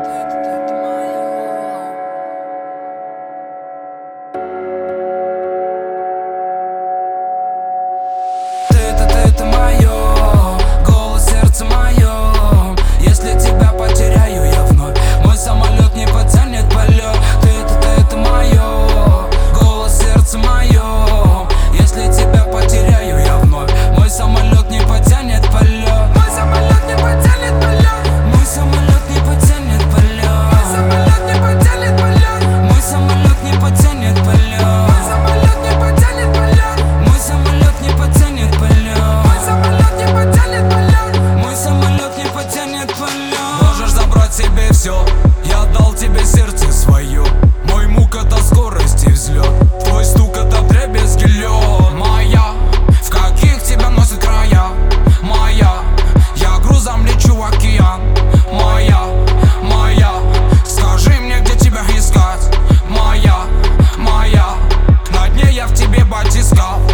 Это мое, голос сердца мое. Если тебя потеряю я вновь, мой самолет не потянет полет. Это мое, голос сердца мое. Если тебя потеряю я вновь, мой самолет не потянет полет. Мой самолет не потянет полет. Мой самолет не потянет полет. Мой самолет не потянет полет. Мой самолет не потянет полет. Мой самолет не потянет полет. Мой самолет не потянет полет. Мой самолет не потянет полет. Можешь забрать себе все, я дал тебе сердце свое. Мой мук это скорость и взлет, твой стук это вдребезги лед. Моя, в каких тебя носят края. Моя, я грузом лечу в океан. Моя, скажи мне, где тебя искать. Моя, на дне я в тебе батискал.